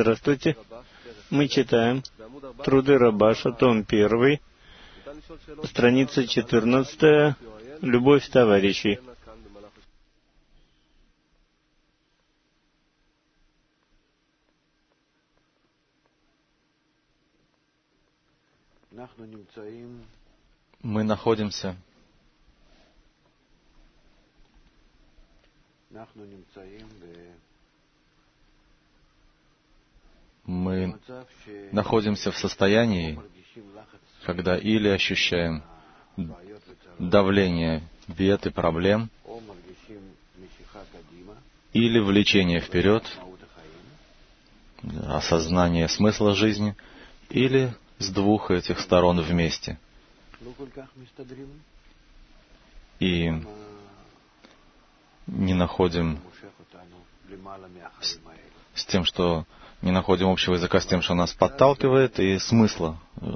Здравствуйте. Мы читаем Труды Рабаша, том 1, страница 14, «Любовь товарищей». Мы находимся в состоянии, когда или ощущаем давление бед и проблем, или влечение вперед, осознание смысла жизни, или с двух этих сторон вместе. И не находим с тем, что не находим общего языка с тем, что нас подталкивает, и смысла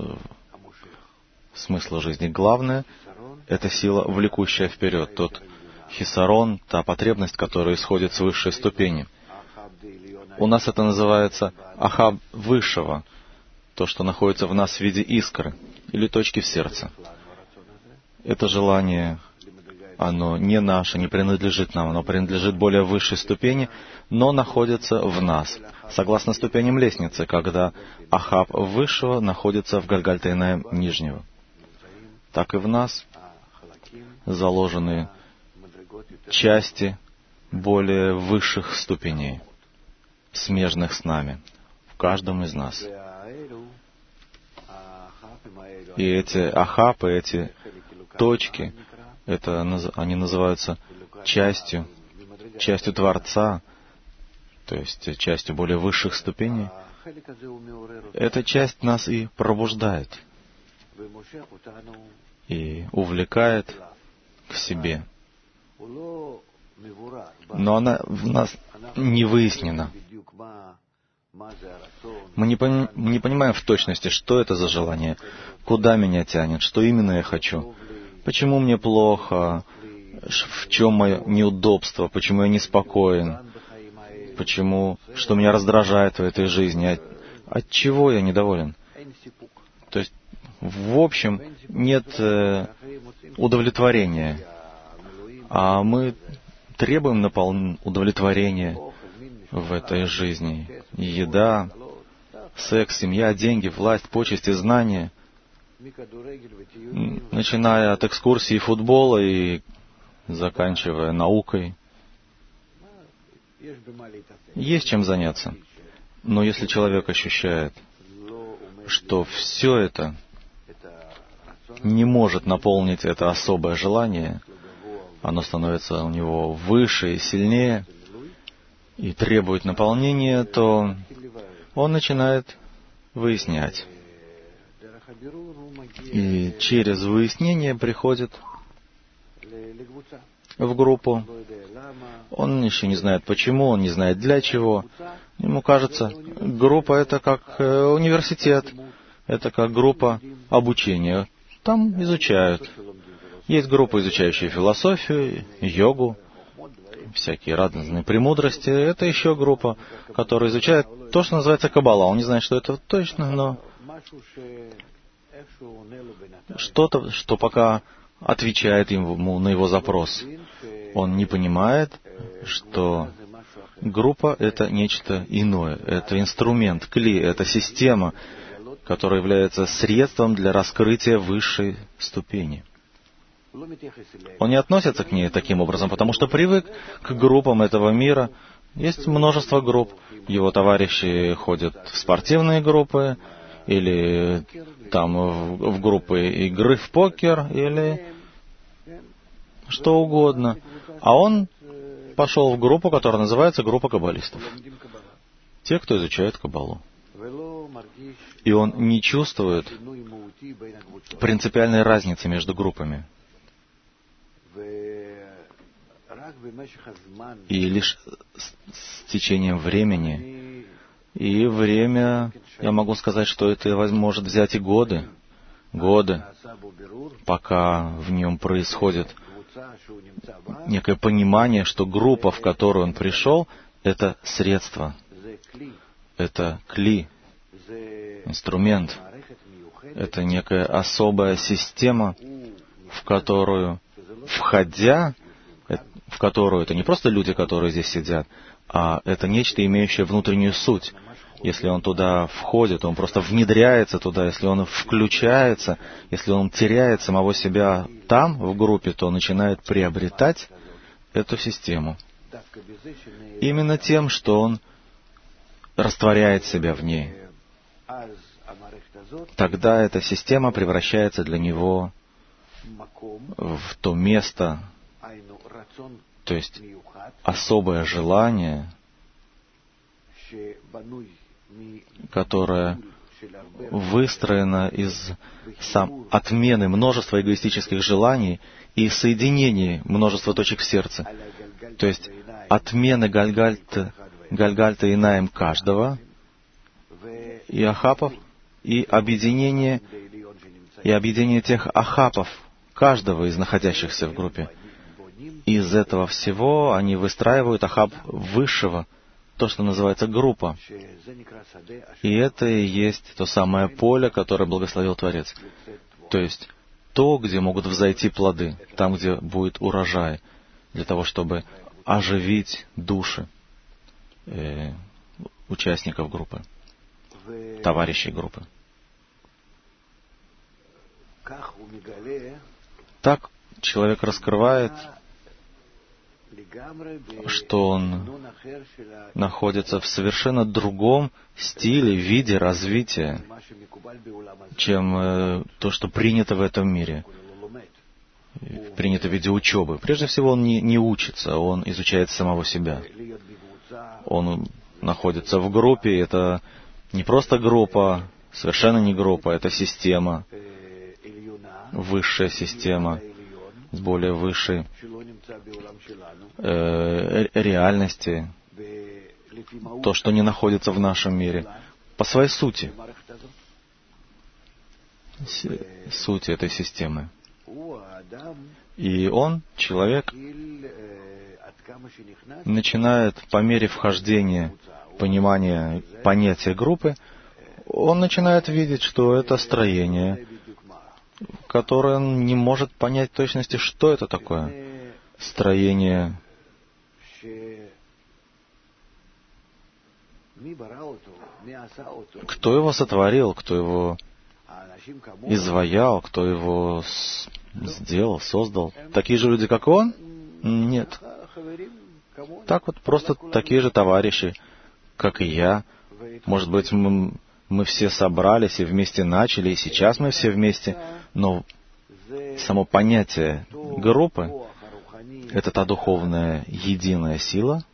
жизни. Главное — это сила, влекущая вперед, тот хисарон, та потребность, которая исходит с высшей ступени. У нас это называется ахаб высшего, то, что находится в нас в виде искры или точки в сердце. Это желание, оно не наше, не принадлежит нам, оно принадлежит более высшей ступени, но находится в нас. Согласно ступеням лестницы, когда ахаб высшего находится в гальгальтейне нижнего. Так и в нас заложены части более высших ступеней, смежных с нами, в каждом из нас. И эти ахапы, эти точки, они называются частью Творца, то есть частью более высших ступеней. Эта часть нас и пробуждает, и увлекает к себе. Но она в нас не выяснена. Мы не понимаем в точности, что это за желание, куда меня тянет, что именно я хочу, почему мне плохо, в чем мое неудобство, почему я неспокоен, что меня раздражает в этой жизни, от чего я недоволен. То есть, в общем, нет удовлетворения, а мы требуем удовлетворения в этой жизни. Еда, секс, семья, деньги, власть, почести, знания. Начиная от экскурсии футбола и заканчивая наукой. Есть чем заняться. Но если человек ощущает, что все это не может наполнить это особое желание, оно становится у него выше и сильнее, и требует наполнения, то он начинает выяснять. И через выяснение приходит в группу. Он еще не знает почему, он не знает для чего. Ему кажется, группа — это как университет, это как группа обучения. Там изучают. Есть группы, изучающие философию, йогу, всякие разные премудрости. Это еще группа, которая изучает то, что называется каббала. Он не знает, что это точно, но что-то, что пока отвечает ему на его запрос. Он не понимает, что группа — это нечто иное. Это инструмент, кли, это система, которая является средством для раскрытия высшей ступени. Он не относится к ней таким образом, потому что привык к группам этого мира. Есть множество групп. Его товарищи ходят в спортивные группы, или там в группы игры в покер, или что угодно. А он пошел в группу, которая называется группа каббалистов. Те, кто изучает каббалу. И он не чувствует принципиальной разницы между группами. И лишь с течением времени, и время, я могу сказать, что это может взять и годы, пока в нем происходит некое понимание, что группа, в которую он пришел, это средство, это кли, инструмент. Это некая особая система, в которую, входя, в которую это не просто люди, которые здесь сидят, а это нечто, имеющее внутреннюю суть. Если он туда входит, он просто внедряется туда. Если он включается, если он теряет самого себя там, в группе, то он начинает приобретать эту систему. Именно тем, что он растворяет себя в ней. Тогда эта система превращается для него в то место, то есть особое желание, которое выстроено из отмены множества эгоистических желаний и соединений множества точек в сердце. То есть отмены Гальгальта и Наим каждого, и ахапов, и объединение тех ахапов, каждого из находящихся в группе. Из этого всего они выстраивают ахап высшего, то, что называется группа. И это и есть то самое поле, которое благословил Творец. То есть то, где могут взойти плоды, там, где будет урожай, для того, чтобы оживить души участников группы, товарищей группы. Так человек раскрывает, что он находится в совершенно другом стиле, виде развития, чем то, что принято в этом мире, принято в виде учебы. Прежде всего, он не учится, он изучает самого себя. Он находится в группе, это не просто группа, совершенно не группа, это система, высшая система, с более высшей реальности, то, что не находится в нашем мире, по своей сути этой системы. И он, человек, начинает по мере вхождения, понимания понятия группы, он начинает видеть, что это строение, которое он не может понять в точности, что это такое. Строение, кто его сотворил, кто его изваял, кто его сделал, создал. Такие же люди, как он? Нет. Так вот, просто такие же товарищи, как и я. Может быть, мы все собрались и вместе начали, и сейчас мы все вместе, но само понятие группы — это та духовная единая сила,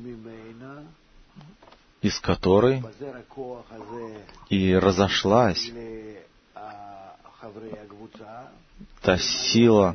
из которой и разошлась та сила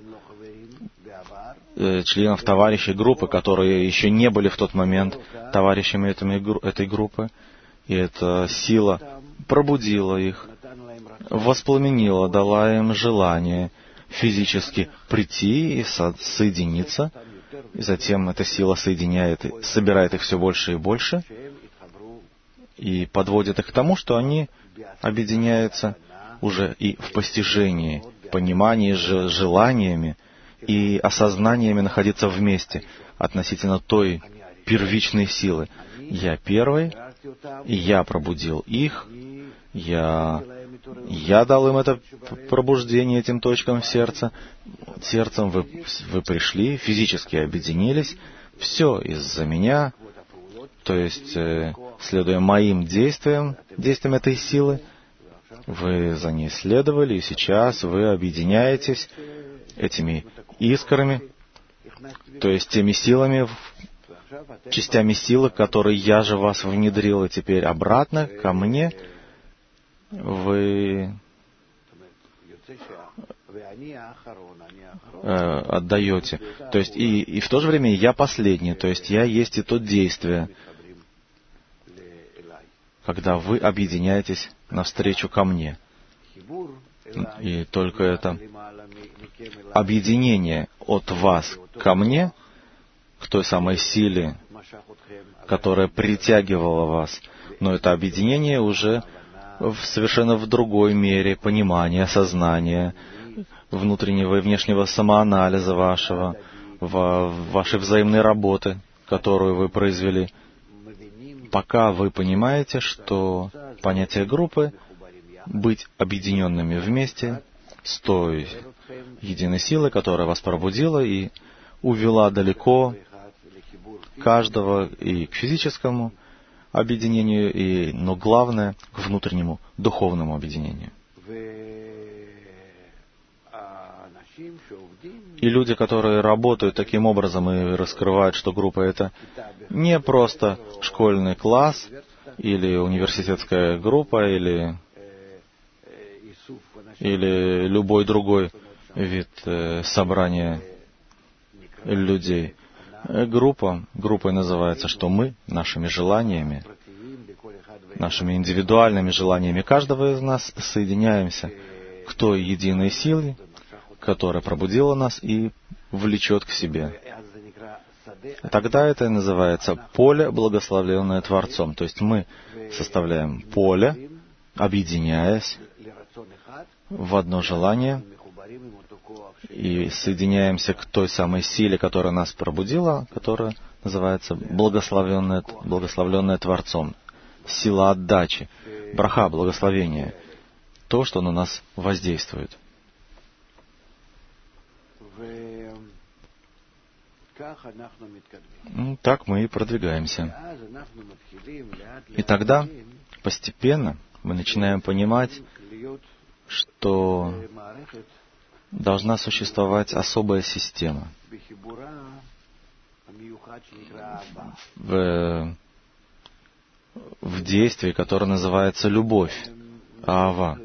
членов товарищей группы, которые еще не были в тот момент товарищами этой группы, и эта сила пробудила их, воспламенила, дала им желание физически прийти и соединиться, и затем эта сила соединяет, собирает их все больше и больше, и подводит их к тому, что они объединяются уже и в постижении, понимании, желаниями и осознаниями находиться вместе относительно той первичной силы. Я первый, и я пробудил их, я дал им это пробуждение этим точкам в сердце. Сердцем вы пришли, физически объединились, все из-за меня, то есть, следуя моим действиям этой силы, вы за ней следовали, и сейчас вы объединяетесь этими искрами, то есть теми силами, частями силы, которые я же вас внедрил, и теперь обратно ко мне вы отдаете. То есть и в то же время я последний, то есть я есть и то действие, когда вы объединяетесь навстречу ко мне. И только это объединение от вас ко мне, к той самой силе, которая притягивала вас, Но это объединение уже совершенно в другой мере понимания, сознания, внутреннего и внешнего самоанализа вашего, вашей взаимной работы, которую вы произвели. Пока вы понимаете, что понятие группы — быть объединенными вместе с той единой силой, которая вас пробудила и увела далеко каждого и к физическому объединению, но главное — к внутреннему духовному объединению. И люди, которые работают таким образом и раскрывают, что группа — это не просто школьный класс или университетская группа или любой другой вид собрания людей. Группой называется, что мы нашими желаниями, нашими индивидуальными желаниями каждого из нас соединяемся к той единой силе, которая пробудила нас и влечет к себе. Тогда это называется поле, благословленное Творцом. То есть мы составляем поле, объединяясь в одно желание и соединяемся к той самой силе, которая нас пробудила, которая называется благословленное Творцом. Сила отдачи, браха, благословение, то, что на нас воздействует. Так мы и продвигаемся. И тогда постепенно мы начинаем понимать, что должна существовать особая система в действии, которое называется любовь, аава.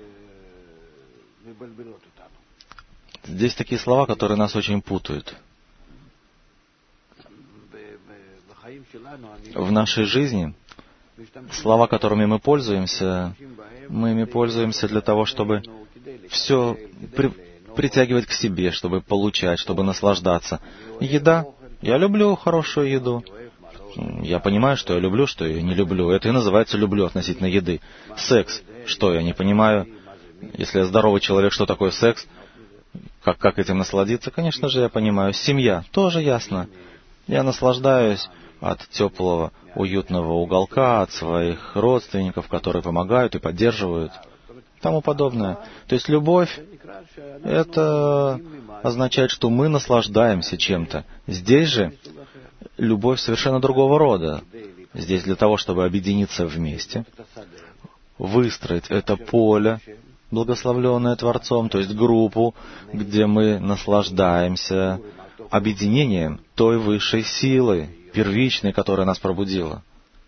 Здесь такие слова, которые нас очень путают. В нашей жизни слова, которыми мы ими пользуемся для того, чтобы все притягивать к себе, чтобы получать, чтобы наслаждаться. Еда. Я люблю хорошую еду. Я понимаю, что я люблю, что я не люблю. Это и называется люблю относительно еды. Секс. Что я не понимаю? Если я здоровый человек, что такое секс? Как этим насладиться? Конечно же, я понимаю. Семья. Тоже ясно. Я наслаждаюсь от теплого, уютного уголка, от своих родственников, которые помогают и поддерживают, тому подобное. То есть любовь — это означает, что мы наслаждаемся чем-то. Здесь же любовь совершенно другого рода. Здесь для того, чтобы объединиться вместе, выстроить это поле, благословленное Творцом, то есть группу, где мы наслаждаемся объединением той высшей силы, первичной, которая нас пробудила.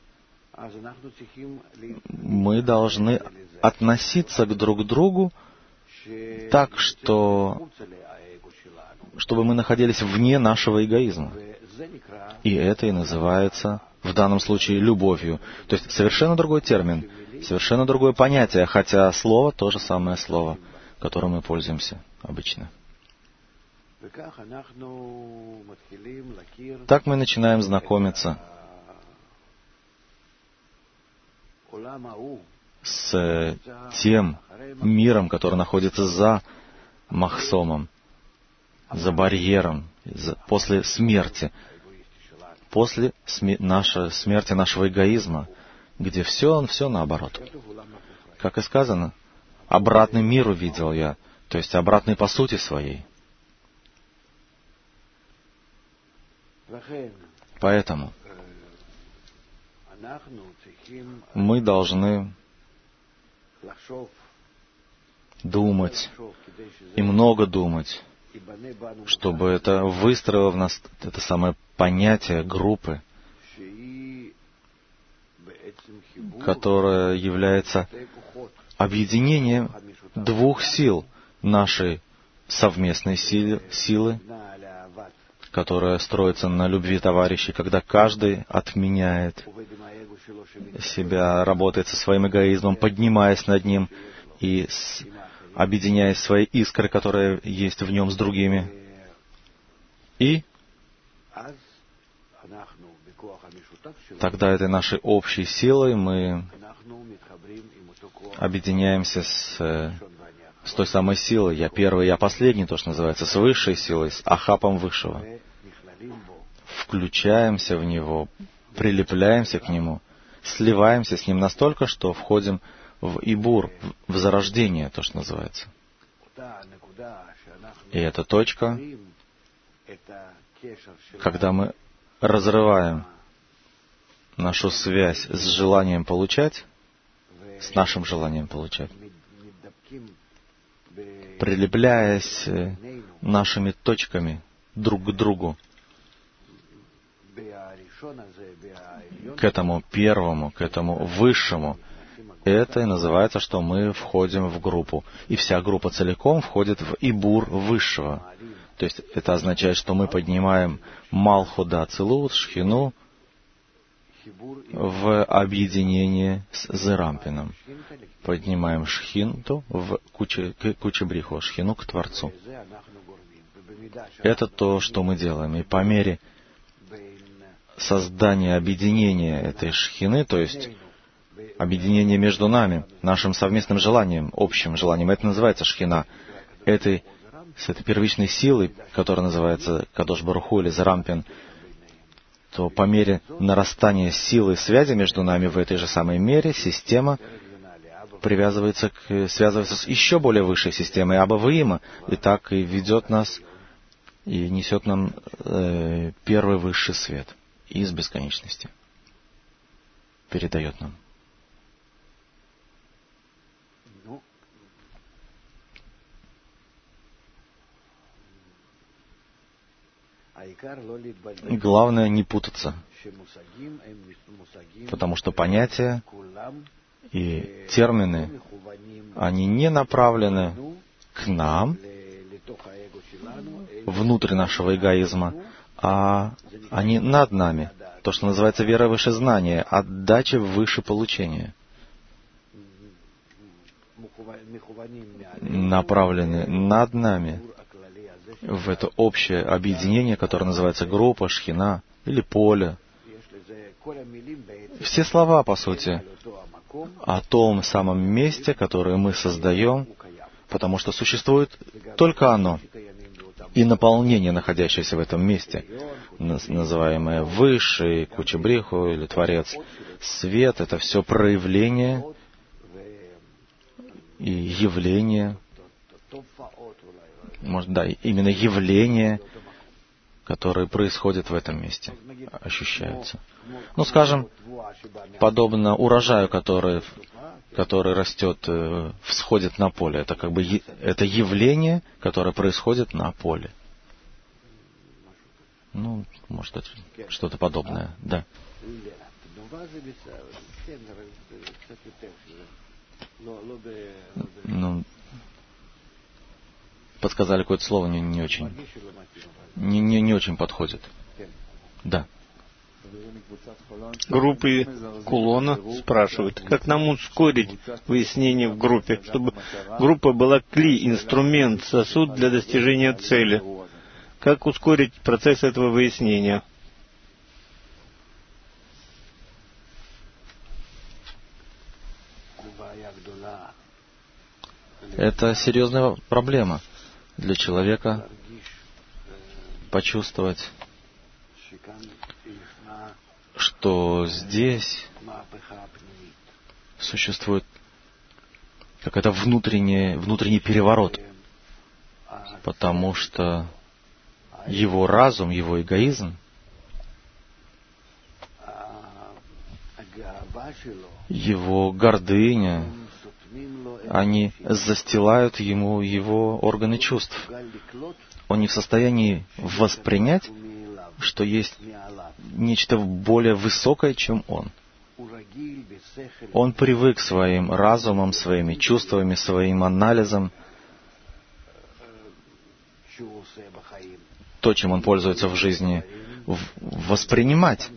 Мы должны относиться друг к другу так, чтобы мы находились вне нашего эгоизма. И это и называется в данном случае любовью. То есть совершенно другой термин, совершенно другое понятие, хотя слово то же самое слово, которым мы пользуемся обычно. Так мы начинаем знакомиться с тем миром, который находится за махсомом, за барьером, после смерти смерти нашего эгоизма, где все наоборот. Как и сказано, обратный мир увидел я, то есть обратный по сути своей. Поэтому мы должны думать, и много думать, чтобы это выстроило в нас это самое понятие группы, которое является объединением двух сил нашей совместной силы, которая строится на любви товарищей, когда каждый отменяет себя, работает со своим эгоизмом, поднимаясь над ним и объединяясь своей искрой, которая есть в нем, с другими. И тогда этой нашей общей силой мы объединяемся с той самой силой. Я первый, я последний, то, что называется, с высшей силой, с Ахапом Высшего. Включаемся в него, прилепляемся к нему, сливаемся с ним настолько, что входим в Ибур, в зарождение, то, что называется. И эта точка, когда мы разрываем нашу связь с желанием получать, с нашим желанием получать, прилепляясь нашими точками друг к другу, к этому первому, к этому высшему, это и называется, что мы входим в группу. И вся группа целиком входит в Ибур Высшего. То есть это означает, что мы поднимаем Малхут да Ацилут, Шхину, в объединение с Зерампином. Поднимаем Шхинту в Кучебриху, Шхину к Творцу. Это то, что мы делаем. И по мере создания объединения этой Шхины, то есть объединение между нами, нашим совместным желанием, общим желанием, это называется Шхина, с этой первичной силой, которая называется Кадош Барух Ху или Зерампин, то по мере нарастания силы связи между нами в этой же самой мере система связывается с еще более высшей системой Аба Ваима, и так и ведет нас, и несет нам первый высший свет из бесконечности. Передает нам. Главное не путаться, потому что понятия и термины, они не направлены к нам, внутрь нашего эгоизма, а они над нами. То, что называется вера выше знания, отдача выше получения. Направлены над нами в это общее объединение, которое называется группа, шхина или поле. Все слова, по сути, о том самом месте, которое мы создаем, потому что существует только оно. И наполнение, находящееся в этом месте, называемое Высший, Кучебриху или Творец, свет — это все проявление и явление, может, да, именно явления, которые происходят в этом месте, ощущаются. Ну, скажем, подобно урожаю, который растет, всходит на поле. Это как бы это явление, которое происходит на поле. Ну, может, это что-то подобное, да. Ну, подсказали какое-то слово, не очень подходит. Да. Группы Кулона спрашивают, как нам ускорить выяснение в группе, чтобы группа была кли, инструмент, сосуд для достижения цели. Как ускорить процесс этого выяснения? Это серьезная проблема для человека почувствовать, что здесь существует какой-то внутренний переворот, потому что его разум, его эгоизм, его гордыня, они застилают ему его органы чувств. Он не в состоянии воспринять, что есть нечто более высокое, чем он. Он привык своим разумом, своими чувствами, своим анализом, то, чем он пользуется в жизни, воспринимать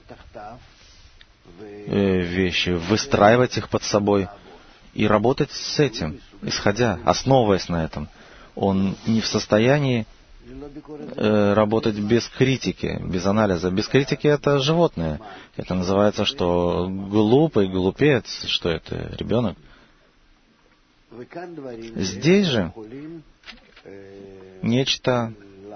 вещи, выстраивать их под собой и работать с этим, основываясь на этом. Он не в состоянии работать без критики, без анализа. Без критики это животное. Это называется, что глупый, глупец, что это, ребенок. Здесь же нечто,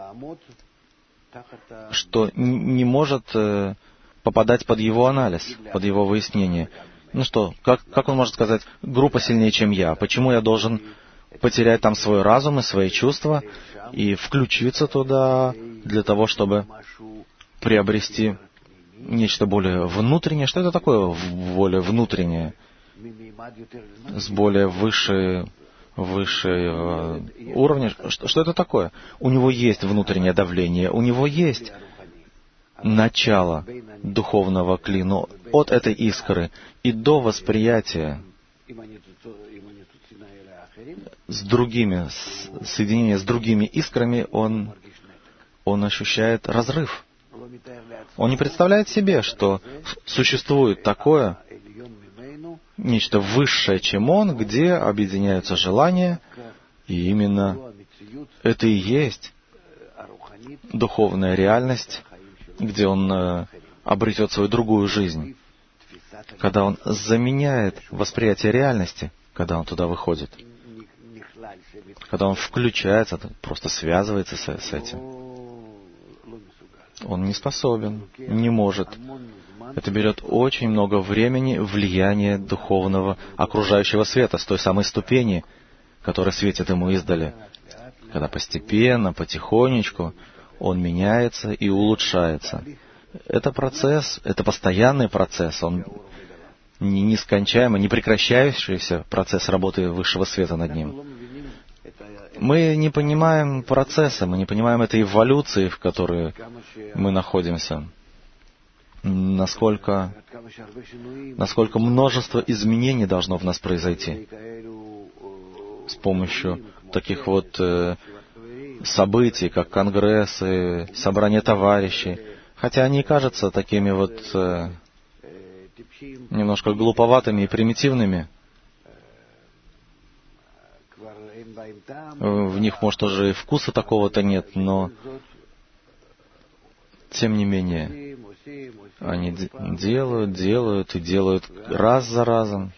что не может попадать под его анализ, под его выяснение. Ну что, как он может сказать, группа сильнее, чем я? Почему я должен потерять там свой разум и свои чувства и включиться туда для того, чтобы приобрести нечто более внутреннее? Что это такое более внутреннее? С более высшей уровня? Что это такое? У него есть внутреннее давление, у него есть начало духовного кли, но от этой искры и до восприятия с другими, соединения с другими искрами, он ощущает разрыв. Он не представляет себе, что существует такое, нечто высшее, чем он, где объединяются желания, и именно это и есть духовная реальность, где он обретет свою другую жизнь, когда он заменяет восприятие реальности, когда он туда выходит, когда он включается, просто связывается с этим. Он не способен, не может. Это берет очень много времени, влияния духовного окружающего света, с той самой ступени, которая светит ему издали. Когда постепенно, потихонечку он меняется и улучшается. Это процесс, это постоянный процесс, он нескончаемый, непрекращающийся процесс работы высшего света над ним. Мы не понимаем процесса, мы не понимаем этой эволюции, в которой мы находимся. Насколько множество изменений должно в нас произойти с помощью таких вот событий, как конгрессы, собрания товарищей. Хотя они кажутся такими вот немножко глуповатыми и примитивными. В них, может, уже и вкуса такого-то нет, но тем не менее они делают и делают раз за разом.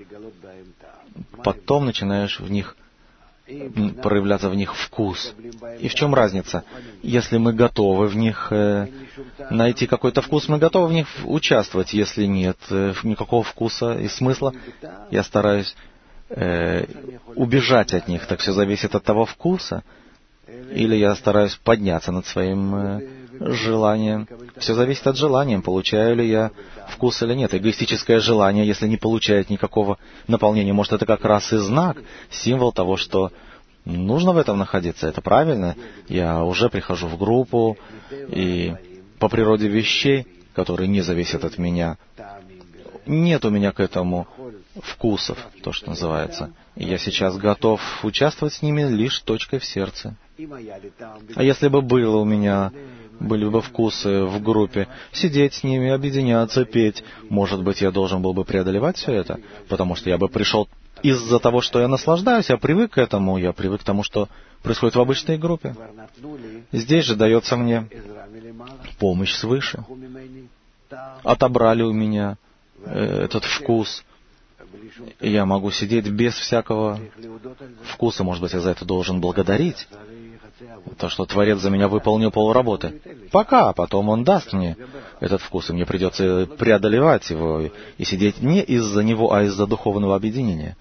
Потом начинаешь в них проявляться в них вкус. И в чем разница? Если мы готовы в них найти какой-то вкус, мы готовы в них участвовать. Если нет никакого вкуса и смысла, я стараюсь убежать от них. Так все зависит от того вкуса. Или я стараюсь подняться над своим желанием. Все зависит от желания, получаю ли я вкус или нет. Эгоистическое желание, если не получает никакого наполнения, может, это как раз и знак, символ того, что нужно в этом находиться. Это правильно. Я уже прихожу в группу, и по природе вещей, которые не зависят от меня, нет у меня к этому вкусов, то, что называется. И я сейчас готов участвовать с ними лишь точкой в сердце. А если бы были бы вкусы в группе, сидеть с ними, объединяться, петь, может быть, я должен был бы преодолевать все это, потому что я бы пришел из-за того, что я наслаждаюсь, я привык к этому, я привык к тому, что происходит в обычной группе. Здесь же дается мне помощь свыше. Отобрали у меня этот вкус. Я могу сидеть без всякого вкуса. Может быть, я за это должен благодарить. То, что Творец за меня выполнил полработы. Пока, потом Он даст мне этот вкус, и мне придется преодолевать его и сидеть не из-за него, а из-за духовного объединения.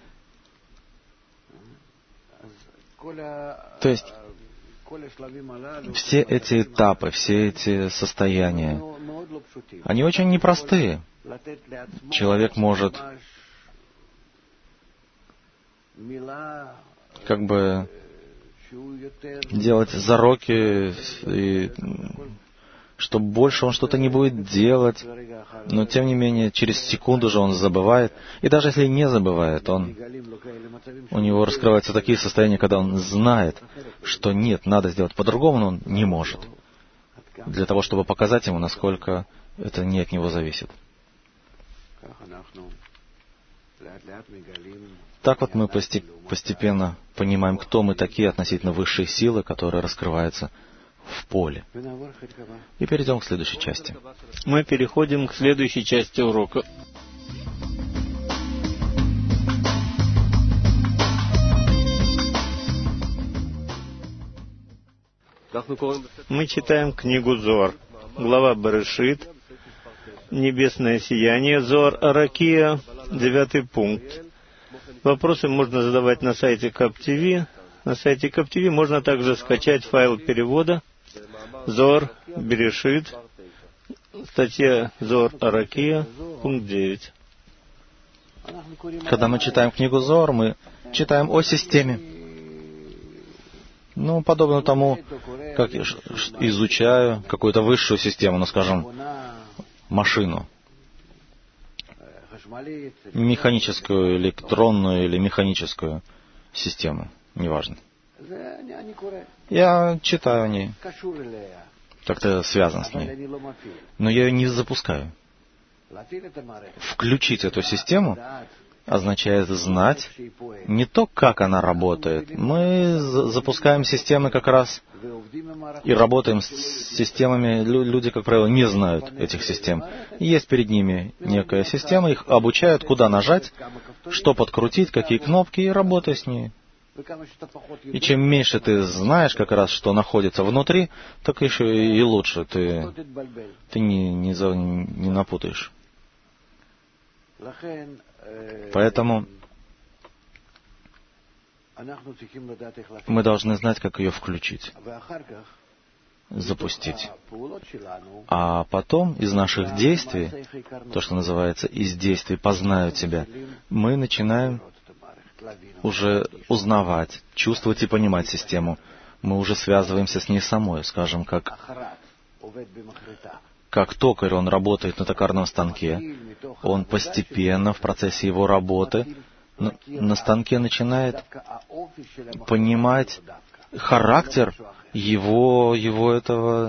То есть, все эти этапы, все эти состояния, они очень непростые. Человек может как бы делать зароки, и что больше он что-то не будет делать, но тем не менее через секунду же он забывает. И даже если не забывает, у него раскрываются такие состояния, когда он знает, что нет, надо сделать по-другому, но он не может. Для того, чтобы показать ему, насколько это не от него зависит. Так вот мы постепенно понимаем, кто мы такие относительно высшей силы, которая раскрывается в поле. И перейдем к следующей части. Мы переходим к следующей части урока. Мы читаем книгу Зоар, глава Берешит, небесное сияние, Зоар Аракия, 9 пункт. Вопросы можно задавать на сайте КапТВ. На сайте КапТВ можно также скачать файл перевода Зоар Берешит, статья Зоар Аракия, пункт 9. Когда мы читаем книгу Зоар, мы читаем о системе. Подобно тому, как я изучаю какую-то высшую систему, скажем, машину. Механическую, электронную или механическую систему, неважно. Я читаю о ней, как-то связан с ней, но я ее не запускаю. Включить эту систему означает знать не то, как она работает. Мы запускаем системы как раз и работаем с системами. Люди, как правило, не знают этих систем. Есть перед ними некая система, их обучают, куда нажать, что подкрутить, какие кнопки, и работай с ней. И чем меньше ты знаешь как раз, что находится внутри, так еще и лучше. Ты не напутаешь. Поэтому мы должны знать, как ее включить, запустить. А потом из наших действий, то, что называется, из действий «познаю тебя», мы начинаем уже узнавать, чувствовать и понимать систему. Мы уже связываемся с ней самой, скажем, как токарь, он работает на токарном станке, он постепенно в процессе его работы на станке начинает понимать характер его этого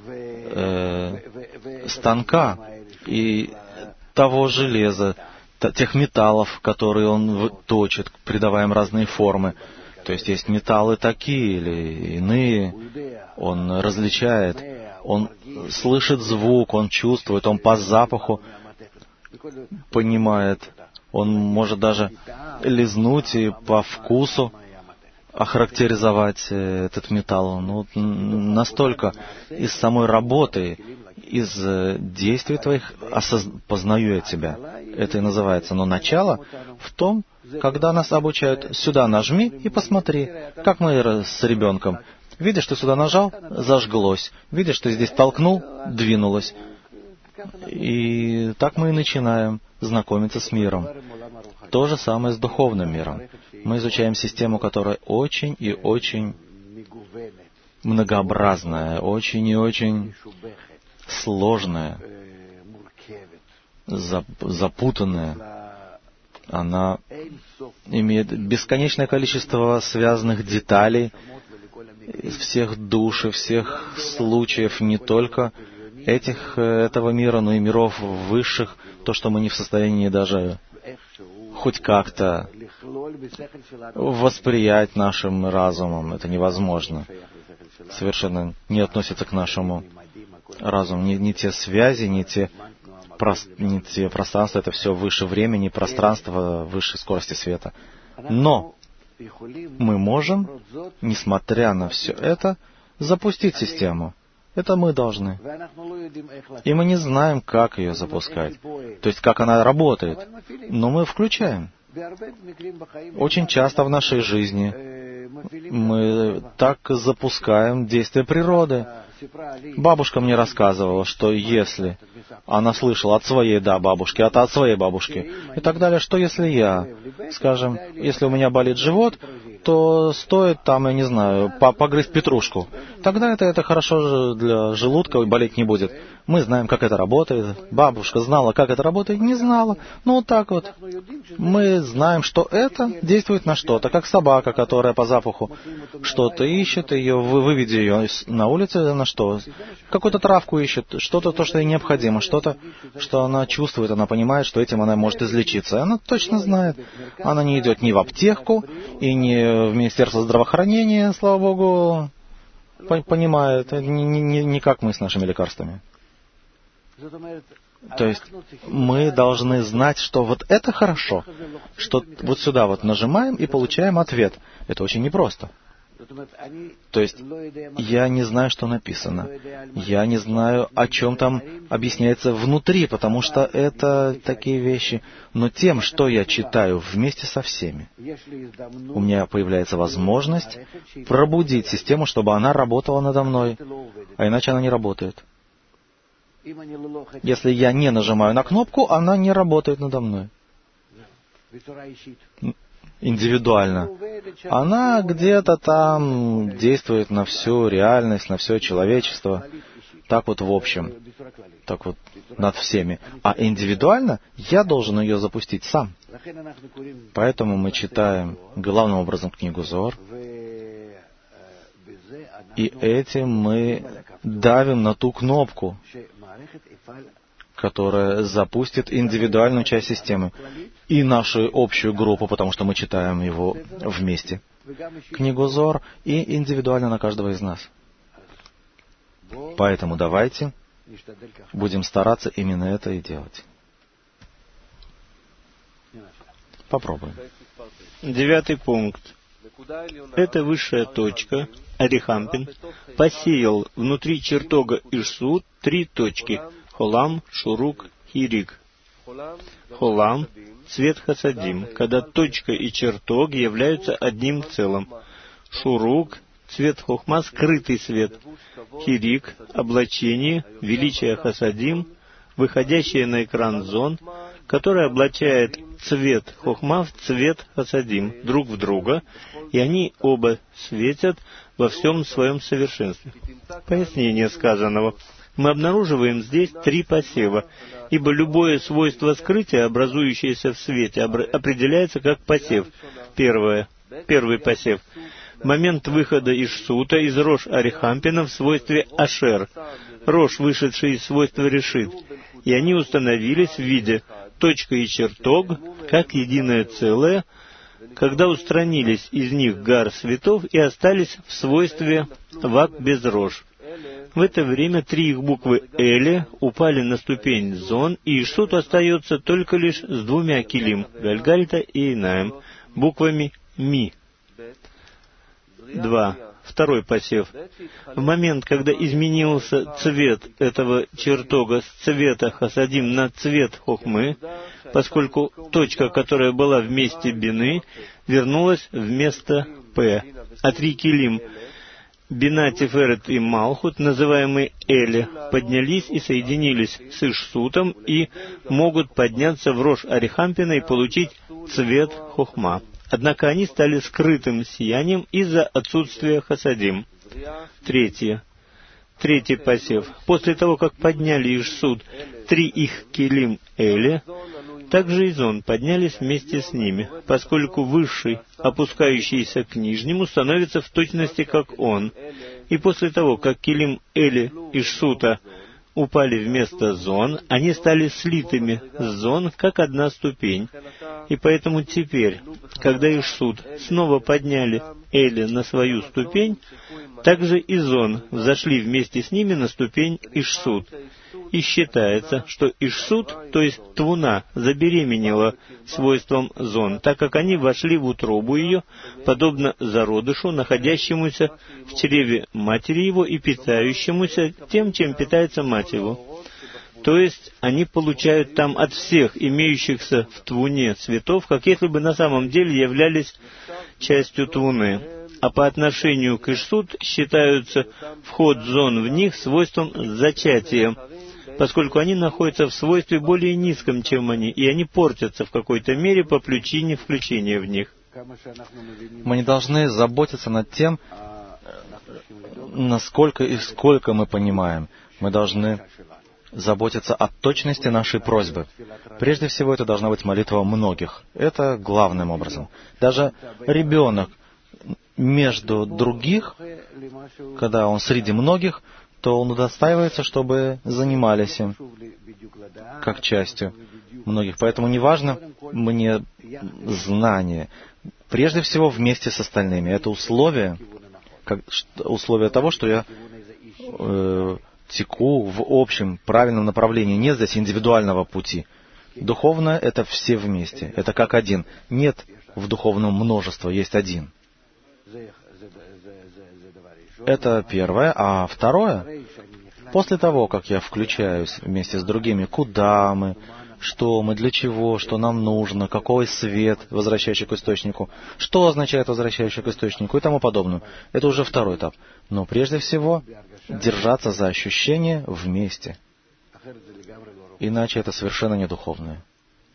станка и того железа, тех металлов, которые он точит, придавая им разные формы. То есть металлы такие или иные, он различает, он слышит звук, он чувствует, он по запаху понимает, он может даже лизнуть и по вкусу охарактеризовать этот металл. Настолько из самой работы, из действий твоих познаю я тебя. Это и называется. Но начало в том, когда нас обучают: сюда нажми и посмотри, как мы с ребенком. Видишь, ты сюда нажал, зажглось. Видишь, ты здесь толкнул, двинулось. И так мы и начинаем знакомиться с миром. То же самое с духовным миром. Мы изучаем систему, которая очень и очень многообразная, очень и очень сложная, запутанная. Она имеет бесконечное количество связанных деталей из всех душ и всех случаев, не только этого мира, но и миров высших, то, что мы не в состоянии даже хоть как-то восприять нашим разумом. Это невозможно. Совершенно не относится к нашему разуму. Не те связи, не те пространства, это все выше времени, пространство, выше скорости света. Но мы можем, несмотря на все это, запустить систему. Это мы должны. И мы не знаем, как ее запускать. То есть, как она работает. Но мы включаем. Очень часто в нашей жизни мы так запускаем действия природы. Бабушка мне рассказывала, что если она слышала от своей бабушки, от своей бабушки и так далее, что если я, скажем, если у меня болит живот, то стоит там, я не знаю, погрызть петрушку. Тогда это хорошо для желудка, и болеть не будет. Мы знаем, как это работает. Бабушка знала, как это работает, не знала. Ну, вот так вот. Мы знаем, что это действует на что-то, как собака, которая по запаху что-то ищет, ее, выведи ее на улице, на что? Какую-то травку ищет, что-то, то, что ей необходимо, что-то, что она чувствует, она понимает, что этим она может излечиться. И она точно знает. Она не идет ни в аптеку, и не в Министерство здравоохранения, слава Богу, понимает. Не как мы с нашими лекарствами. То есть мы должны знать, что вот это хорошо, что вот сюда вот нажимаем и получаем ответ. Это очень непросто. То есть я не знаю, что написано. Я не знаю, о чем там объясняется внутри, потому что это такие вещи. Но тем, что я читаю вместе со всеми, у меня появляется возможность пробудить систему, чтобы она работала надо мной, а иначе она не работает. Если я не нажимаю на кнопку, она не работает надо мной. Индивидуально. Она где-то там действует на всю реальность, на все человечество. Так вот в общем. Так вот над всеми. А индивидуально я должен ее запустить сам. Поэтому мы читаем главным образом книгу Зоар. И этим мы давим на ту кнопку, которая запустит индивидуальную часть системы и нашу общую группу, потому что мы читаем его вместе. Книгу Зоар и индивидуально на каждого из нас. Поэтому давайте будем стараться именно это и делать. Попробуем. 9 пункт. Эта высшая точка, Арихампин, посеял внутри чертога Ишсут 3 точки — Холам, Шурук, Хирик. Холам — цвет Хасадим, когда точка и чертог являются одним целым. Шурук — цвет Хохма, скрытый свет. Хирик — облачение, величие Хасадим, выходящее на экран зон, которое облачает цвет Хохма в цвет Хасадим друг в друга, и они оба светят во всем своем совершенстве. Пояснение сказанного. Мы обнаруживаем здесь 3 посева, ибо любое свойство скрытия, образующееся в свете, определяется как посев. Первый посев. Момент выхода Ишсута из Рош Арихампина в свойстве Ашер. Рош, вышедший из свойства Решит. И они установились в виде точка и чертог, как единое целое, когда устранились из них гар светов и остались в свойстве Вак без Рош. В это время 3 их буквы Эле упали на ступень Зон, и Ишсут остается только лишь с 2 килим, Гальгальта и Инаем, буквами Ми. 2. Второй посев. В момент, когда изменился цвет этого чертога с цвета Хасадим на цвет Хохмы, поскольку точка, которая была в месте Бины, вернулась вместо П. А 3 килим Бина, Тиферет и Малхут, называемые Эле, поднялись и соединились с Ишсутом и могут подняться в Рош Арихампина и получить цвет Хохма. Однако они стали скрытым сиянием из-за отсутствия Хасадим. Третий посев. После того, как подняли Ишсут 3 их килим Эле, также и Зон поднялись вместе с ними, поскольку высший, опускающийся к нижнему, становится в точности как он. И после того, как килим Эле Ишсута упали вместо Зон, они стали слитыми с Зон, как одна ступень. И поэтому теперь, когда Ишсут снова подняли Эле на свою ступень, также и Зон взошли вместе с ними на ступень Ишсут. И считается, что Ишсут, то есть Твуна, забеременела свойством Зон, так как они вошли в утробу ее, подобно зародышу, находящемуся в чреве матери его и питающемуся тем, чем питается мать его. То есть они получают там от всех имеющихся в Твуне цветов, как если бы на самом деле являлись частью Твуны. А по отношению к Ишсут считаются вход Зон в них свойством зачатия, поскольку они находятся в свойстве более низком, чем они, и они портятся в какой-то мере по причине включения в них. Мы не должны заботиться над тем, насколько и сколько мы понимаем. Мы должны заботиться о точности нашей просьбы. Прежде всего, это должна быть молитва многих. Это главным образом. Даже ребенок между других, когда он среди многих, то он удостаивается, чтобы занимались им как частью многих. Поэтому не важно мне знание. Прежде всего, вместе с остальными. Это условие того, что я теку в общем правильном направлении. Нет здесь индивидуального пути. Духовное — это все вместе. Это как один. Нет в духовном множества, есть один. Это первое. А второе, после того, как я включаюсь вместе с другими, куда мы, что мы, для чего, что нам нужно, какой свет, возвращающий к источнику, что означает возвращающий к источнику и тому подобное. Это уже второй этап. Но прежде всего держаться за ощущение вместе. Иначе это совершенно не духовное.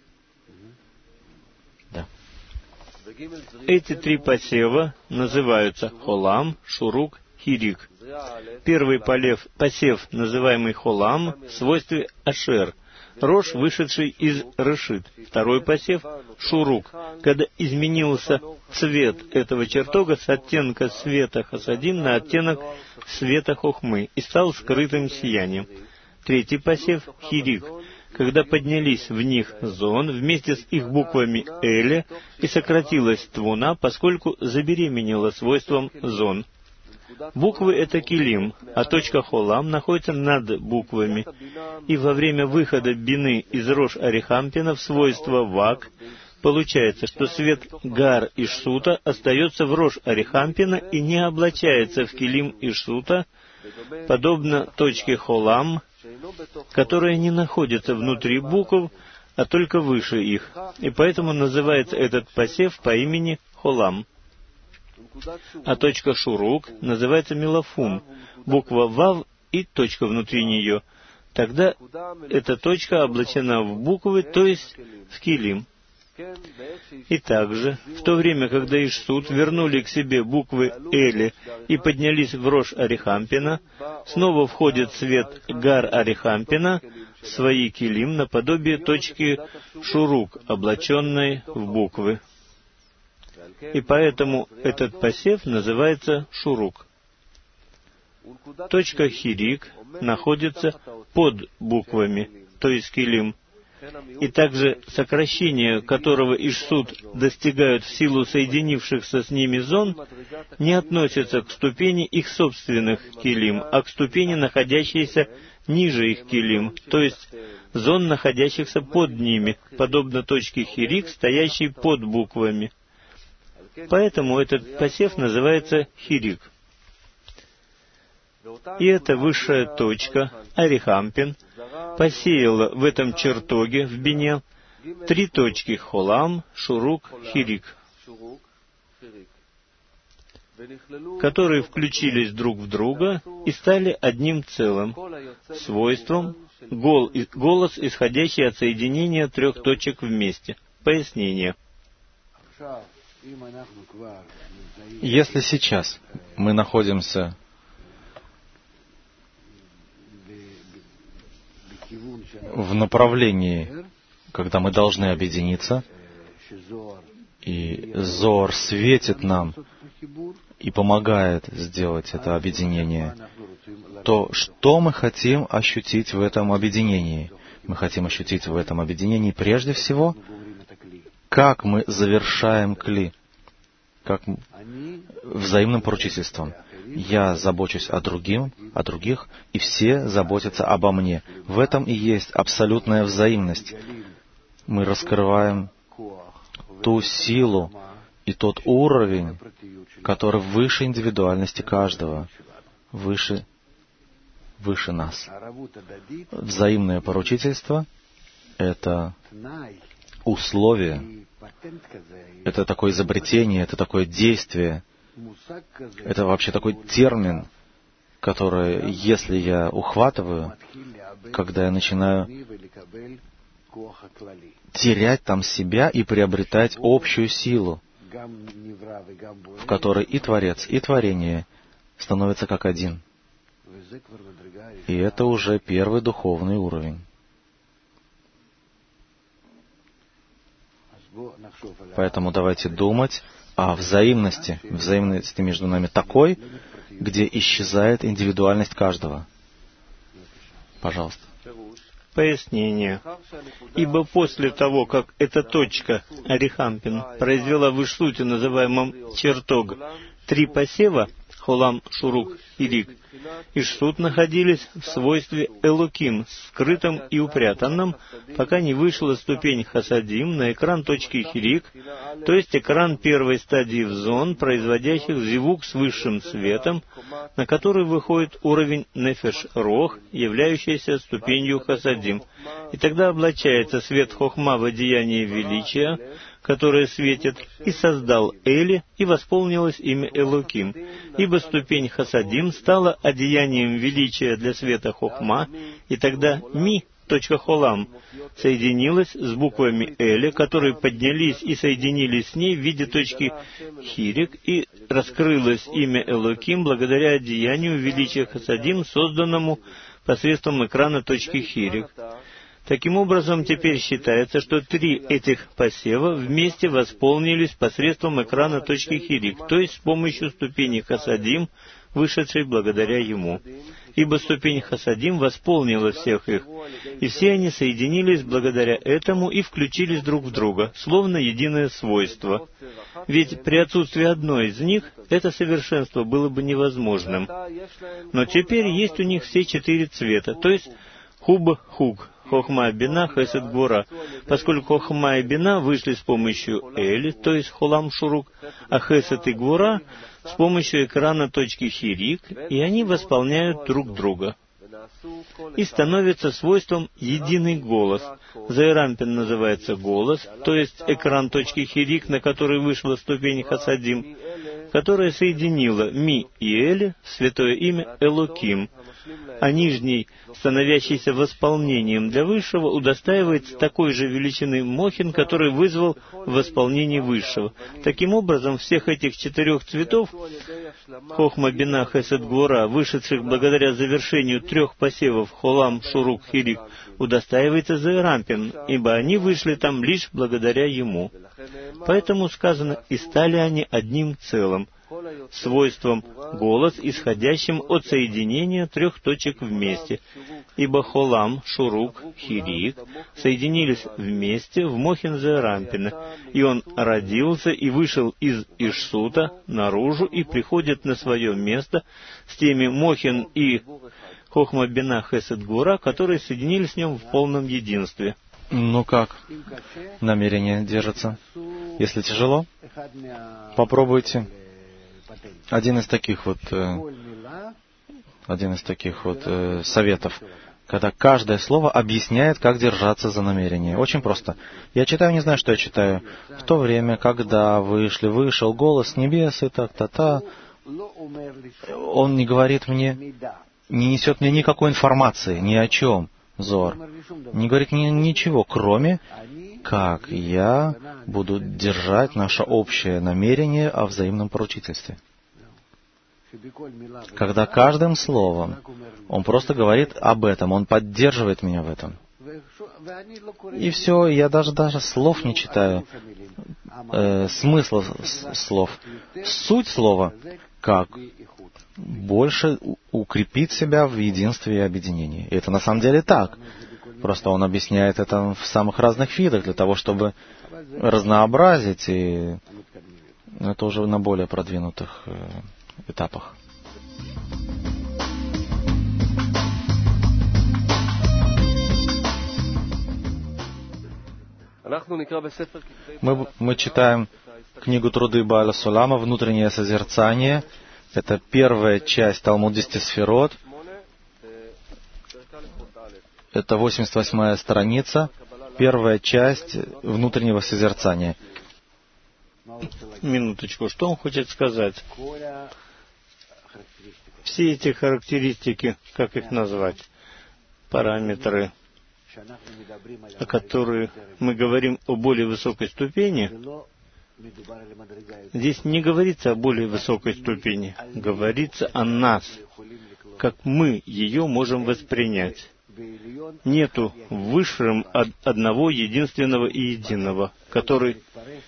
Да. Эти три посева называются холам, шурук, хирик. Первый посев, называемый холам, в свойстве ашер, рожь, вышедший из решит. Второй посев — шурук, когда изменился цвет этого чертога с оттенка света хасадим на оттенок света хохмы и стал скрытым сиянием. Третий посев — хирик, когда поднялись в них зон вместе с их буквами Эле и сократилась твуна, поскольку забеременела свойством зон. Буквы — это килим, а точка холам находится над буквами. И во время выхода бины из рож Арихампина в свойство вак, получается, что свет гар Ишсута остается в рож Арихампина и не облачается в килим Ишсута, подобно точке холам, которая не находится внутри букв, а только выше их. И поэтому называется этот посев по имени холам. А точка шурук называется мелафум, буква вав и точка внутри нее. Тогда эта точка облачена в буквы, то есть в килим. И также, в то время, когда Ишсут вернули к себе буквы Эли и поднялись в рожь Арихампина, снова входит свет гар Арихампина в свои килим наподобие точки шурук, облаченной в буквы. И поэтому этот посев называется шурук. Точка хирик находится под буквами, то есть килим, и также сокращение, которого Ишсут достигают в силу соединившихся с ними зон, не относится к ступени их собственных килим, а к ступени, находящейся ниже их килим, то есть зон, находящихся под ними, подобно точке хирик, стоящей под буквами. Поэтому этот посев называется хирик. И эта высшая точка, Арихампин, посеяла в этом чертоге, в бине, три точки холам, шурук, хирик, которые включились друг в друга и стали одним целым, свойством голос, исходящий от соединения трех точек вместе. Пояснение. Если сейчас мы находимся в направлении, когда мы должны объединиться, и Зор светит нам и помогает сделать это объединение, то что мы хотим ощутить в этом объединении? Мы хотим ощутить в этом объединении прежде всего, как мы завершаем кли, как взаимным поручительством. Я забочусь о других, и все заботятся обо мне. В этом и есть абсолютная взаимность. Мы раскрываем ту силу и тот уровень, который выше индивидуальности каждого, выше нас. Взаимное поручительство — это условие, это такое изобретение, это такое действие, это вообще такой термин, который, если я ухватываю, когда я начинаю терять там себя и приобретать общую силу. в которой и Творец, и творение становятся как один. И это уже первый духовный уровень. Поэтому давайте думать о взаимности между нами такой, где исчезает индивидуальность каждого. Пожалуйста. Пояснение. Ибо после того, как эта точка, Арихампин, произвела в Ишсуте, называемом чертог, 3 посева, Холам, Шурук и Рик, Ишсут находились в свойстве Элоким, скрытом и упрятанном, пока не вышла ступень Хасадим на экран точки Хирик, то есть экран первой стадии взон, производящих зивук с высшим светом, на который выходит уровень Нефеш Рох, являющийся ступенью Хасадим. И тогда облачается свет Хохма в одеяние величия, которое светит, и создал Эли, и восполнилось имя Элоким. Ибо ступень Хасадим стала одеянием величия для света Хохма, и тогда Ми, точка Холам, соединилась с буквами Эли, которые поднялись и соединились с ней в виде точки Хирик, и раскрылось имя Элоким благодаря одеянию величия Хасадим, созданному посредством экрана точки Хирик. Таким образом, теперь считается, что 3 этих посева вместе восполнились посредством экрана точки Хирик, то есть с помощью ступени Хасадим, вышедшей благодаря ему. Ибо ступень Хасадим восполнила всех их, и все они соединились благодаря этому и включились друг в друга, словно единое свойство. Ведь при отсутствии одной из них это совершенство было бы невозможным. Но теперь есть у них все 4 цвета, то есть Хуб-Хуг, Хохма, Бина, Хесед, Гвора, поскольку Хохма и Бина вышли с помощью Эли, то есть Холам Шурук, а Хесед и Гвора с помощью экрана точки Хирик, и они восполняют друг друга. И становится свойством единый голос. Зайрампин называется голос, то есть экран точки Хирик, на который вышла ступень Хасадим, которая соединила Ми и Эли в святое имя Элоким, а нижний, становящийся восполнением для высшего, удостаивается такой же величины Мохин, который вызвал восполнение высшего. Таким образом, всех этих 4 цветов, Хохма, Бина, Хесед, Гвора, вышедших благодаря завершению 3 посевов Холам, Шурук, Хирик, удостаивается Зайрампин, ибо они вышли там лишь благодаря ему. Поэтому сказано, и стали они одним целым, свойством голос, исходящим от соединения 3 точек вместе, ибо Холам, Шурук, Хирик соединились вместе в Мохин Зайрампина, и он родился и вышел из Ишсута наружу и приходит на свое место с теми Мохин и Хохма, Бина, Хесед, Гвора, которые соединились с ним в полном единстве. Ну как? Намерение держится. Если тяжело, попробуйте. Один из таких вот советов, когда каждое слово объясняет, как держаться за намерение. Очень просто. Я читаю, не знаю, что я читаю. В то время, когда вышел голос с небес и так-та-та, он не говорит мне, не несет мне никакой информации, ни о чем, Зор. Не говорит мне ничего, кроме как я буду держать наше общее намерение о взаимном поручительстве. Когда каждым словом он просто говорит об этом, он поддерживает меня в этом. И все, я даже слов не читаю, смысла слов. Суть слова, как больше укрепить себя в единстве и объединении. И это на самом деле так. Просто он объясняет это в самых разных видах, для того, чтобы разнообразить, и это уже на более продвинутых этапах. Мы читаем книгу Труды Бааля Сулама «Внутреннее созерцание». Это первая часть Талмуд 10 Сферот. Это 88-я страница, первая часть внутреннего созерцания. Минуточку, что он хочет сказать? Все эти характеристики, как их назвать, параметры, о которых мы говорим о более высокой ступени, Здесь не говорится о более высокой ступени, говорится о нас, как мы ее можем воспринять. Нету в высшем одного единственного и единого, который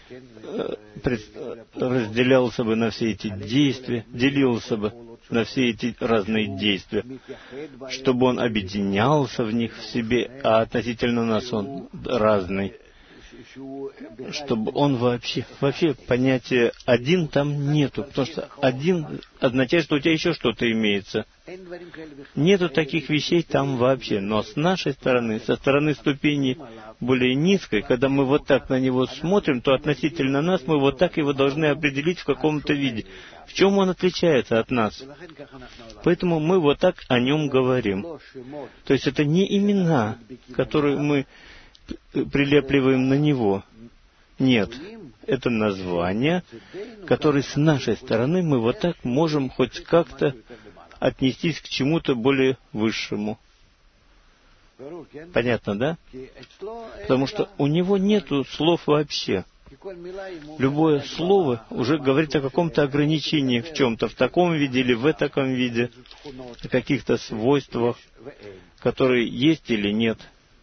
разделялся бы на все эти действия, делился бы на все эти разные действия, чтобы он объединялся в них в себе, а относительно нас он разный. Чтобы он вообще понятия один там нету, потому что один означает, что у тебя еще что-то имеется. Нету таких вещей там вообще. Но с нашей стороны, со стороны ступени более низкой, когда мы вот так на него смотрим, то относительно нас мы вот так его должны определить в каком-то виде. В чем он отличается от нас? Поэтому мы вот так о нем говорим. То есть это не имена, которые мы прилепливаем на него. Нет, это название, которое с нашей стороны мы вот так можем хоть как-то отнестись к чему-то более высшему. Понятно, да? Потому что у него нету слов вообще. Любое слово уже говорит о каком-то ограничении в чем-то, в таком виде или в таком виде, о каких-то свойствах, которые есть или нет.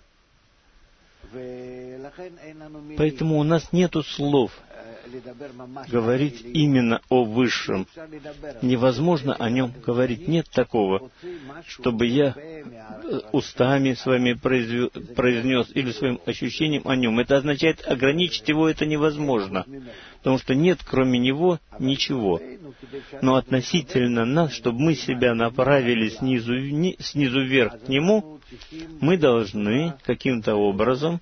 Поэтому у нас нету слов говорить именно о Высшем. Невозможно о Нем говорить. Нет такого, чтобы я устами своими произнес или своим ощущением о Нем. Это означает, ограничить Его это невозможно, потому что нет кроме Него ничего. Но относительно нас, чтобы мы себя направили снизу вверх к Нему, мы должны каким-то образом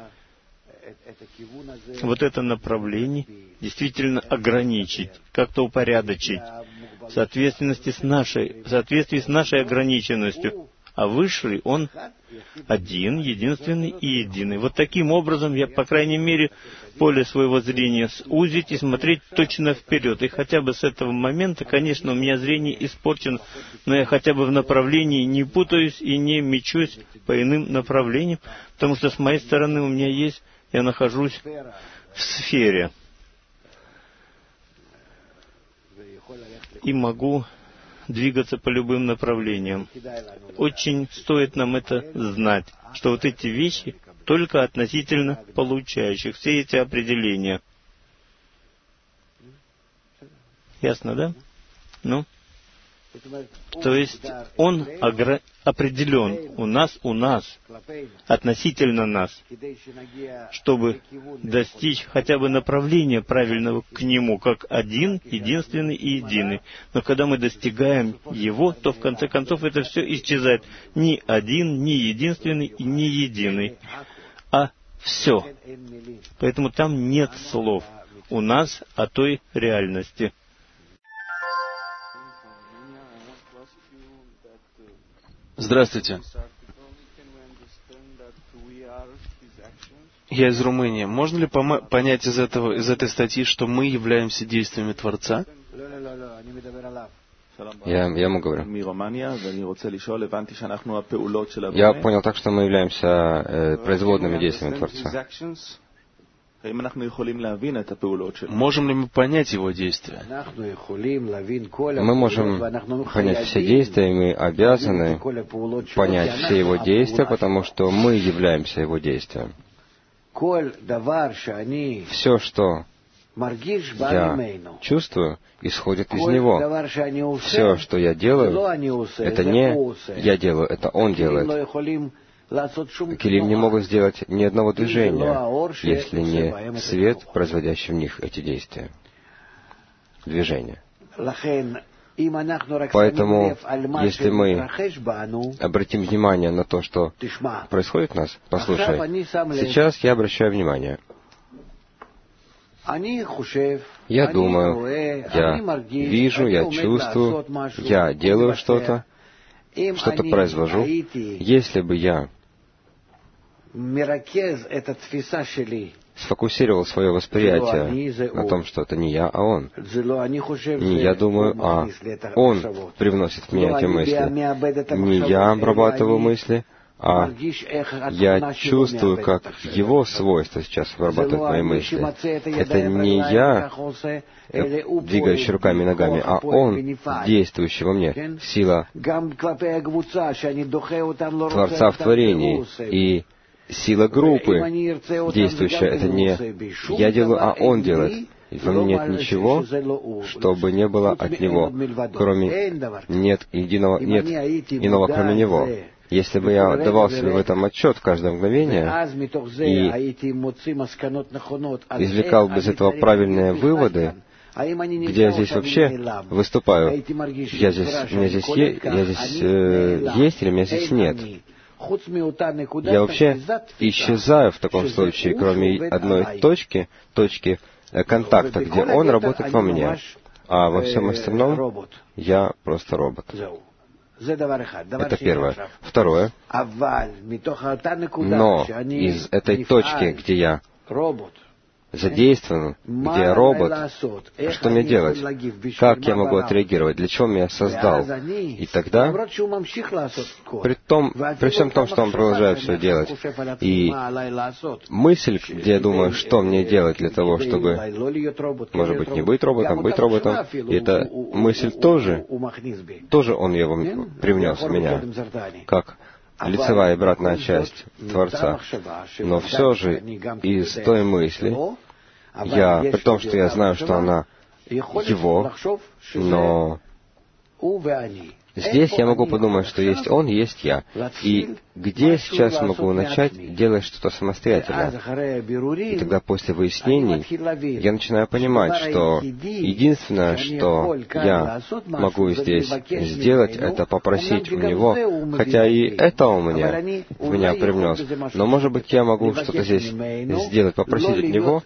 вот это направление действительно ограничить, как-то упорядочить в соответствии с нашей ограниченностью. А Высший, Он один, единственный и единый. Вот таким образом я, по крайней мере, поле своего зрения сузить и смотреть точно вперед. И хотя бы с этого момента, конечно, у меня зрение испорчено, но я хотя бы в направлении не путаюсь и не мечусь по иным направлениям, потому что с моей стороны у меня есть, я нахожусь в сфере и могу двигаться по любым направлениям. Очень стоит нам это знать, что вот эти вещи только относительно получающих, все эти определения. Ясно, да? Ну? То есть он определен у нас, относительно нас, чтобы достичь хотя бы направления правильного к Нему, как один, единственный и единый. Но когда мы достигаем Его, то в конце концов это все исчезает. Ни один, ни единственный и ни единый, а все. Поэтому там нет слов у нас о той реальности. Здравствуйте. Я из Румынии. Можно ли понять из этой статьи, что мы являемся действиями Творца? Я ему говорю. Я понял так, что мы являемся производными действиями Творца. Можем ли мы понять Его действия? Мы можем понять все действия, и мы обязаны понять все Его действия, потому что мы являемся Его действием. Все, что я чувствую, исходит из Него. Все, что я делаю, это не я делаю, это Он делает. Келим не могут сделать ни одного движения, если не свет, производящий в них эти действия, движения. Поэтому, если мы обратим внимание на то, что происходит у нас, послушай, сейчас я обращаю внимание. Я думаю, я вижу, я чувствую, я делаю что-то произвожу. Если бы я сфокусировал свое восприятие на том, что это не я, а Он. Не я думаю, а Он привносит в меня эти мысли. Не я обрабатываю мысли, а я чувствую, как его свойства сейчас вырабатывают мои мысли. Это не я, двигающий руками и ногами, а он, действующий во мне, сила Творца в творении. И сила группы, действующая, это не я делаю, а он делает. И во мне нет ничего, чтобы не было от него, кроме нет иного, кроме него. Если бы я давал себе в этом отчет каждое мгновение и извлекал бы из этого правильные выводы, где я здесь вообще выступаю, я здесь есть или меня здесь нет. Я вообще исчезаю в таком случае, кроме одной точки контакта, где он работает во мне, а во всем остальном я просто робот. Это первое. Второе. Но из этой точки, где я задействован, где я робот, что мне делать? Как я могу отреагировать? Для чего меня создал? И тогда, при всем том, что он продолжает все делать, и мысль, где я думаю, что мне делать для того, чтобы, может быть, не быть роботом, быть роботом, и эта мысль тоже он ее привнес в меня, как лицевая и обратная часть Творца. Но все же из той мысли, при том, что я знаю, что она его, но здесь я могу подумать, что есть он, есть я. И где сейчас могу начать делать что-то самостоятельно? И тогда после выяснений я начинаю понимать, что единственное, что я могу здесь сделать, это попросить у него, хотя и это он в меня привнес, но, может быть, я могу что-то здесь сделать, попросить от него,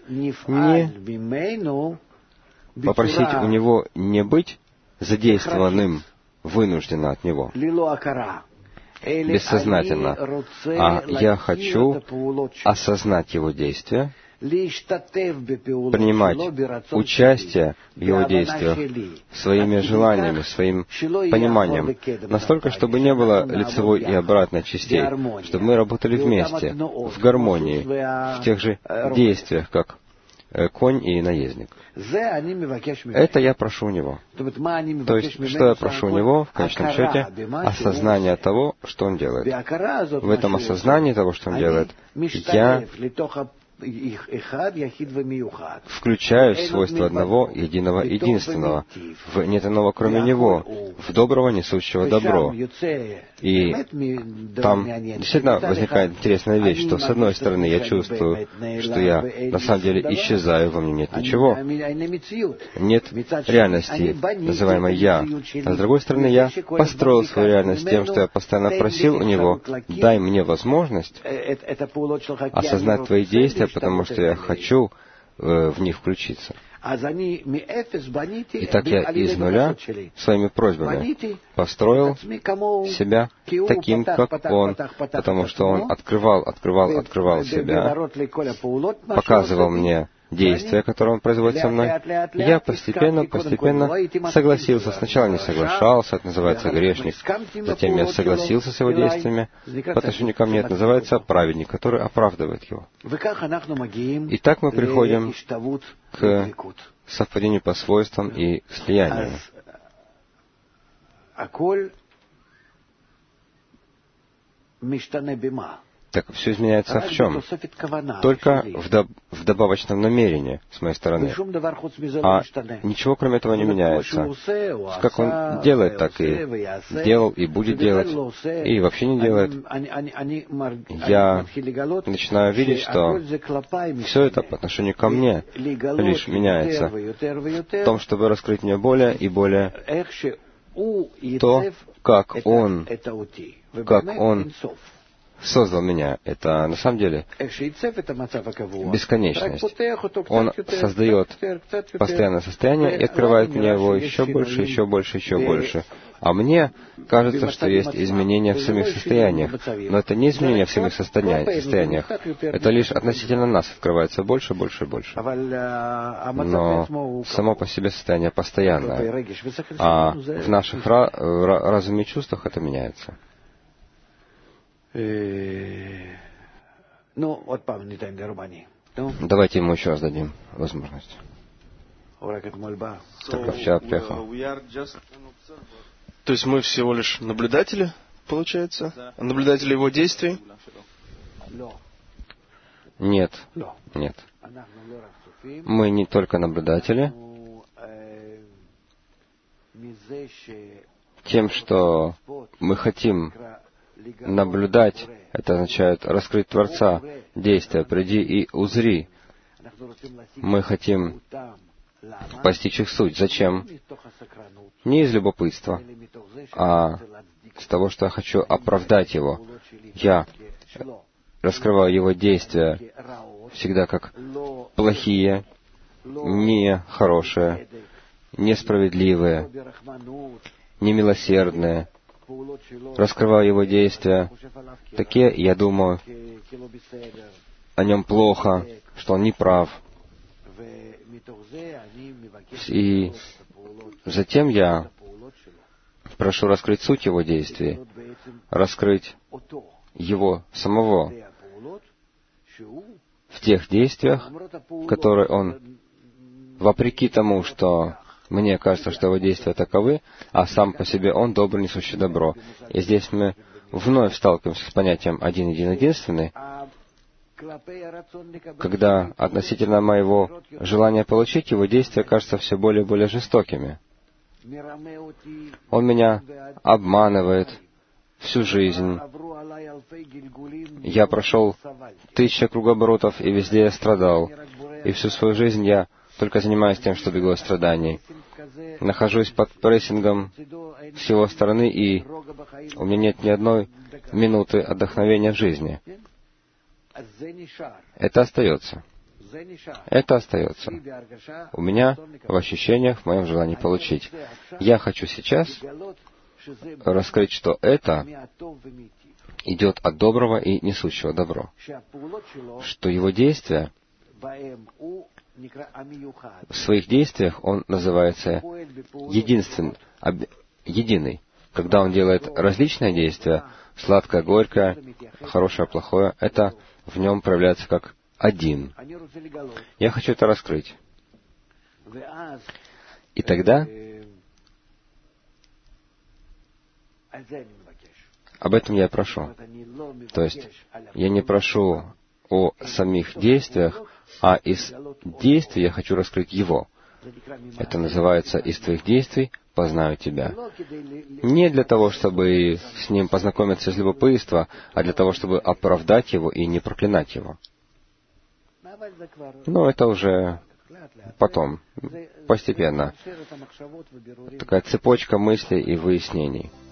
попросить у него не быть задействованным, вынужденно от него, бессознательно, а я хочу осознать его действия, принимать участие в его действиях своими желаниями, своим пониманием, настолько, чтобы не было лицевой и обратной частей, чтобы мы работали вместе, в гармонии, в тех же действиях, как конь и наездник. Это я прошу у него. То есть, что я прошу у него, в конечном счете, осознание того, что он делает. В этом осознании того, что он делает, я включаю свойства одного, единого, единственного, в нет иного, кроме него, в доброго, несущего добро. И там действительно возникает интересная вещь, что с одной стороны я чувствую, что я на самом деле исчезаю, во мне нет ничего, нет реальности, называемой «я». А с другой стороны, я построил свою реальность тем, что я постоянно просил у него: дай мне возможность осознать твои действия, потому что я хочу в них включиться. Итак, я из нуля своими просьбами построил себя таким, как он, потому что он открывал себя, показывал мне действия, которые он производит со мной. Я постепенно согласился. Сначала не соглашался, это называется грешник. Затем я согласился с его действиями. По отношению ко мне это называется праведник, который оправдывает его. И так мы приходим к совпадению по свойствам и к слиянию. Так все изменяется в чем? Только в добавочном намерении с моей стороны. А ничего кроме этого не меняется. Как он делает, так и делал, и будет делать, и вообще не делает. Я начинаю видеть, что все это по отношению ко мне лишь меняется в том, чтобы раскрыть мне более и более то, как он создал меня. Это на самом деле бесконечность. Он создает постоянное состояние и открывает мне его еще больше, еще больше, еще больше. А мне кажется, что есть изменения в самих состояниях. Но это не изменения в самих состояниях. Это лишь относительно нас открывается больше, больше, больше. Но само по себе состояние постоянное. А в наших разуме и чувствах это меняется. Давайте ему еще раз дадим возможность. Только вчера приехал. То есть мы всего лишь наблюдатели, получается? Наблюдатели его действий? Нет. Нет. Мы не только наблюдатели. Тем, что мы хотим наблюдать, это означает раскрыть Творца, действия, приди и узри. Мы хотим постичь их суть. Зачем? Не из любопытства, а с того, что я хочу оправдать его. Я раскрываю его действия всегда как плохие, нехорошие, несправедливые, немилосердные. Раскрываю его действия такие, я думаю о нем плохо, что он не прав. И затем я прошу раскрыть суть его действий, раскрыть его самого в тех действиях, которые он, вопреки тому, что мне кажется, что его действия таковы, а сам по себе он добрый, несущий добро. И здесь мы вновь сталкиваемся с понятием «один, един, единственный», когда относительно моего желания получить, его действия кажутся все более и более жестокими. Он меня обманывает всю жизнь. Я прошел 1000 кругооборотов, и везде я страдал. И всю свою жизнь я только занимаюсь тем, что бегу от страданий. Нахожусь под прессингом с его стороны, и у меня нет ни одной минуты отдохновения в жизни. Это остается. Это остается. У меня в ощущениях, в моем желании получить. Я хочу сейчас раскрыть, что это идет от доброго и несущего добро. Что его действия, в своих действиях он называется единый. Когда он делает различные действия, сладкое, горькое, хорошее, плохое, это в нем проявляется как один. Я хочу это раскрыть. И тогда об этом я прошу. То есть я не прошу о самих действиях, а из действий я хочу раскрыть его. Это называется «из твоих действий познаю тебя». Не для того, чтобы с ним познакомиться из любопытства, а для того, чтобы оправдать его и не проклинать его. Но это уже потом, постепенно. Такая цепочка мыслей и выяснений.